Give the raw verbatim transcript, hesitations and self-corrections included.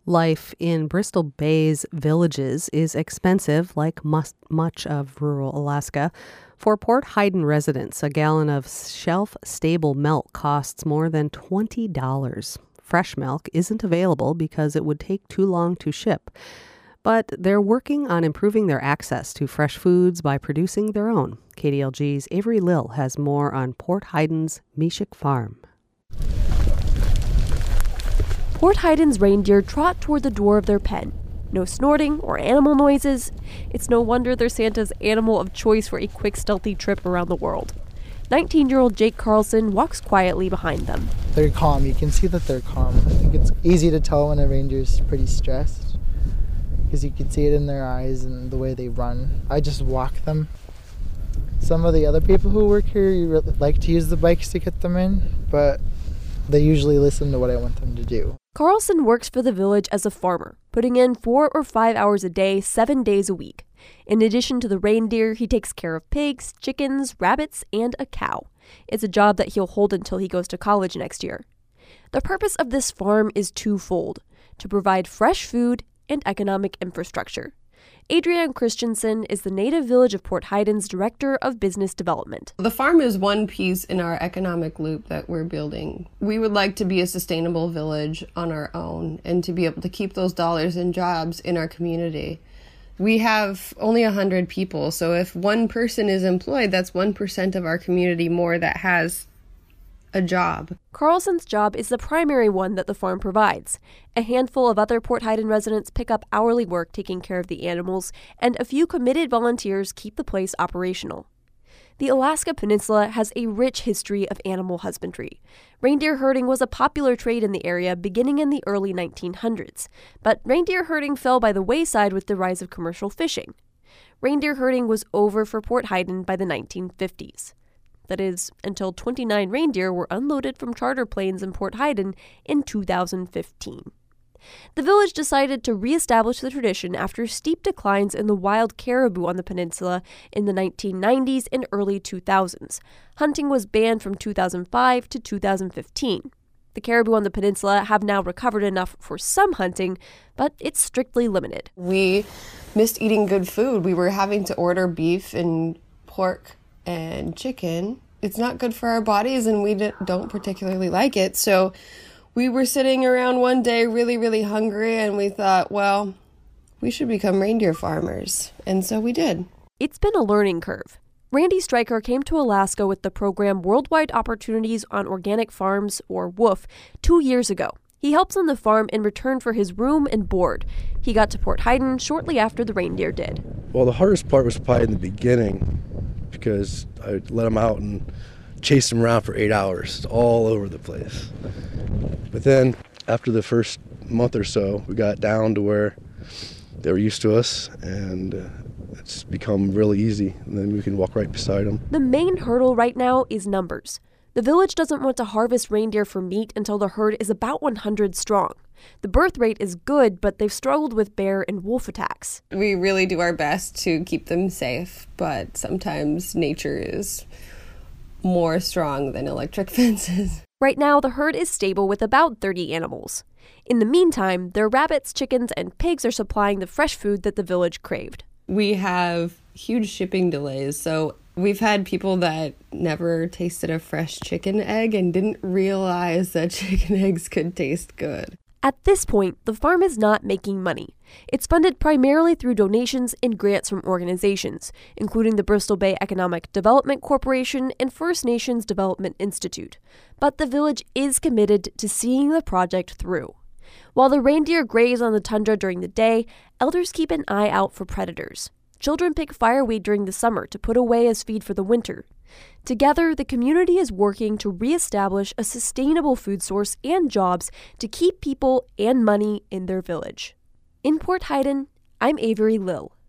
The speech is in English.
Life in Bristol Bay's villages is expensive, like mus- much of rural Alaska. For Port Hayden residents, a gallon of shelf-stable milk costs more than twenty dollars. Fresh milk isn't available because it would take too long to ship. But they're working on improving their access to fresh foods by producing their own. K D L G's Avery Lill has more on Port Hayden's Meshik Farm. Port Hayden's reindeer trot toward the door of their pen. No snorting or animal noises. It's no wonder they're Santa's animal of choice for a quick, stealthy trip around the world. nineteen-year-old Jake Carlson walks quietly behind them. They're calm. You can see that they're calm. I think it's easy to tell when a reindeer's pretty stressed because you can see it in their eyes and the way they run. I just walk them. Some of the other people who work here, you really like to use the bikes to get them in, but they usually listen to what I want them to do. Carlson works for the village as a farmer, putting in four or five hours a day, seven days a week. In addition to the reindeer, he takes care of pigs, chickens, rabbits, and a cow. It's a job that he'll hold until he goes to college next year. The purpose of this farm is twofold: to provide fresh food and economic infrastructure. Adrienne Christensen is the native village of Port Hayden's Director of Business Development. The farm is one piece in our economic loop that we're building. We would like to be a sustainable village on our own and to be able to keep those dollars and jobs in our community. We have only one hundred people, so if one person is employed, that's one percent of our community more that has a job. Carlson's job is the primary one that the farm provides. A handful of other Port Hayden residents pick up hourly work taking care of the animals, and a few committed volunteers keep the place operational. The Alaska Peninsula has a rich history of animal husbandry. Reindeer herding was a popular trade in the area beginning in the early nineteen hundreds, but reindeer herding fell by the wayside with the rise of commercial fishing. Reindeer herding was over for Port Hayden by the nineteen fifties. That is, until twenty-nine reindeer were unloaded from charter planes in Port Hayden in two thousand fifteen. The village decided to reestablish the tradition after steep declines in the wild caribou on the peninsula in the nineteen nineties and early two thousands. Hunting was banned from two thousand five to two thousand fifteen. The caribou on the peninsula have now recovered enough for some hunting, but it's strictly limited. We missed eating good food. We were having to order beef and pork and chicken. It's not good for our bodies, and we don't particularly like it. So we were sitting around one day really, really hungry, and we thought, well, we should become reindeer farmers. And so we did. It's been a learning curve. Randy Stryker came to Alaska with the program Worldwide Opportunities on Organic Farms, or WOOF, two years ago. He helps on the farm in return for his room and board. He got to Port Hayden shortly after the reindeer did. Well, the hardest part was probably in the beginning, because I let them out and chased them around for eight hours, all over the place. But then after the first month or so, we got down to where they were used to us, and uh, it's become really easy, and then we can walk right beside them. The main hurdle right now is numbers. The village doesn't want to harvest reindeer for meat until the herd is about one hundred strong. The birth rate is good, but they've struggled with bear and wolf attacks. We really do our best to keep them safe, but sometimes nature is more strong than electric fences. Right now, the herd is stable with about thirty animals. In the meantime, their rabbits, chickens, and pigs are supplying the fresh food that the village craved. We have huge shipping delays, so we've had people that never tasted a fresh chicken egg and didn't realize that chicken eggs could taste good. At this point, the farm is not making money. It's funded primarily through donations and grants from organizations, including the Bristol Bay Economic Development Corporation and First Nations Development Institute. But the village is committed to seeing the project through. While the reindeer graze on the tundra during the day, elders keep an eye out for predators. Children pick fireweed during the summer to put away as feed for the winter. Together, the community is working to reestablish a sustainable food source and jobs to keep people and money in their village. In Port Hayden, I'm Avery Lill.